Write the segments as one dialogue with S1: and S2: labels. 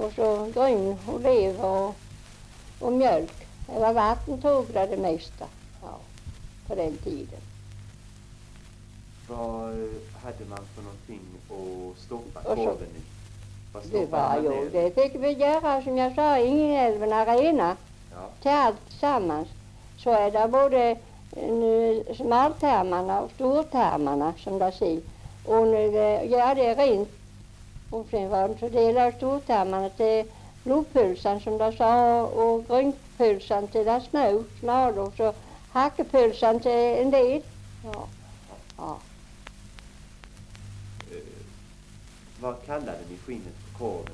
S1: och så gryn och lever och mjölk. Eller vatten tog det mesta, ja, på den tiden.
S2: Vad hade man för någonting att stoppa
S1: Och så-
S2: korven i? Vad
S1: Det
S2: stoppade
S1: var
S2: man
S1: ju,
S2: ner?
S1: det fick vi göra som jag sa, Ingen Arena
S2: Ja.
S1: till allt tillsammans. Så är det både smaltarmarna och stortarmarna som det säger. Och nu gör det rent. Och sen var det så delar stortarmarna till blodpulsan som det sa och grynpulsan till det små och så hackepulsan till en del. Ja. Ja.
S2: Vad kallade ni skinnet på korven?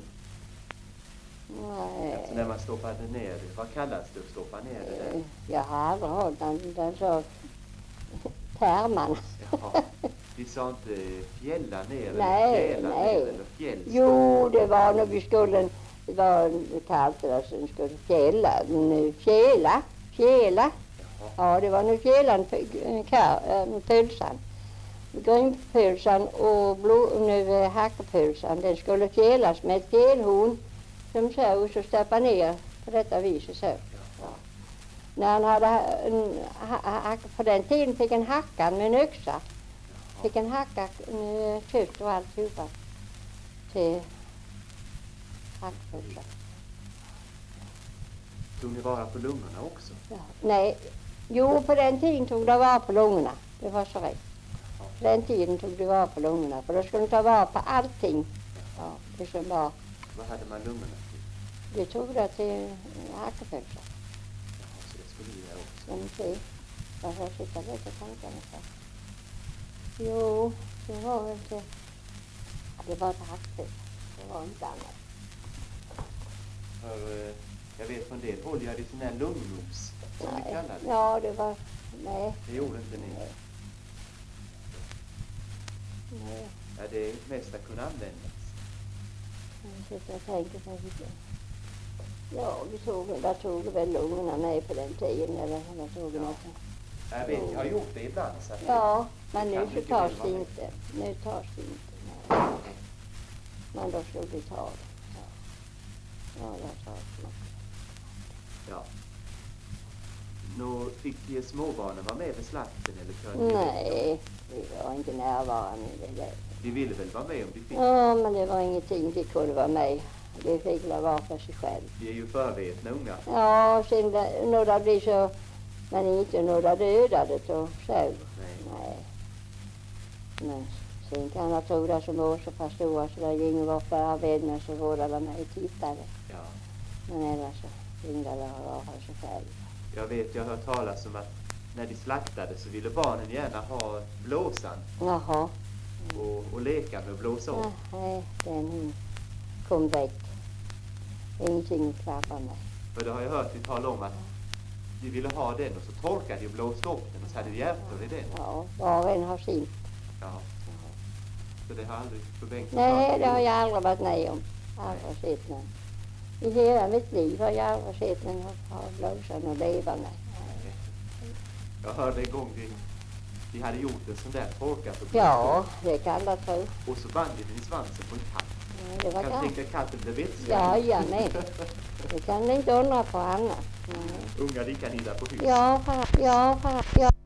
S1: Nej.
S2: Alltså när man stoppade ner det, vad kallas det att stoppa ner det där?
S1: Jag har aldrig hört den så termarna.
S2: Jaha. Vi sa inte fjälla ner
S1: Nej,
S2: eller fjäla
S1: nej.
S2: ner eller fjällstoppa?
S1: Jo, det var när vi skulle, det var kallt det som skulle fjäla.
S2: Jaha.
S1: Ja, det var nu fjälan, pölsan. Grynpölsan och hackepölsan, den skulle fjälas med ett fjälhorn som så och så stoppa ner på detta viset så. Ja. När han hade på den tiden fick en hackan med en yxa. Fick en hacka kött och alltihopa till hackpölsan.
S2: Tog ni vara på lungorna också?
S1: Ja. Nej, jo på den tiden tog det vara på lungorna. Det var så rätt. På den tiden tog det vara på lungorna. För då skulle de ta vara på allting. Ja, det som var.
S2: Vad hade man lungorna till?
S1: Det tog det till hackepölsan.
S2: Jaha, så det skulle vi göra också.
S1: Ska ni se. Jag får sitta lite och tänka mig. Jo, det var väl det. Ja, det var ett hackpölsa. Det var inte annat.
S2: För jag vet från det håll gör det sån här lungnos som ni kallar det.
S1: Ja, det var. Nej.
S2: Det gjorde inte ni.
S1: Nej. Nej.
S2: Ja, det mesta kunde användas.
S1: Jag sitter och tänker på vilken. Ja, där tog väl lungorna med på den tiden. Eller tog något.
S2: Jag vet, jag har gjort det ibland. Så att
S1: Ja, men
S2: det
S1: nu
S2: kan
S1: så
S2: mycket
S1: tas
S2: väl
S1: det
S2: vara
S1: inte. Nu tas det inte. Nej. Men då skulle vi ta det. Ja, ja det tas det.
S2: Ja. Nå, fick de småbarnen vara med vid slakten eller kunde de?
S1: Nej, vi var inte närvarande i det där.
S2: De ville väl vara med om de fick?
S1: Ja, men det var ingenting de kunde vara med. Det fick väl vara för sig själv.
S2: De är ju förvetna unga.
S1: Ja, sen när det blir så, men inte när det dödade och så.
S2: Nej.
S1: Nej. Men sen kan jag tro det som var så pass stora så det ingen var för vänner så vårdade de mig tittade.
S2: Ja.
S1: Men annars så ringde det var för sig själv.
S2: Jag har hört talas om att när de slaktade så ville barnen gärna ha blåsan
S1: Jaha.
S2: och leka med blåsa om.
S1: Nej, den kom väck. Ingenting att klappa med.
S2: För det har jag hört de tala om att de ville ha den och så torkade de och blåste upp den och så hade de hjärtor i den.
S1: Ja, var och en har sin.
S2: Ja. Så det har aldrig för Bengt.
S1: Nej, det har jag aldrig varit med om. Aldrig sett någon. I hela mitt liv har jag aldrig sett någon ha blåsan och leva med.
S2: Jag hörde en gång de hade gjort en sån där torkat och
S1: Ja, det kan jag tro.
S2: och så band de den i svansen på en katt.
S1: Ja, det var
S2: Jag kan
S1: katt.
S2: tänka katten blev vetskap.
S1: Ja, jag med. Det kan ni inte undra på annat. Nej.
S2: Unga de kan hitta på hus.
S1: Ja, ja.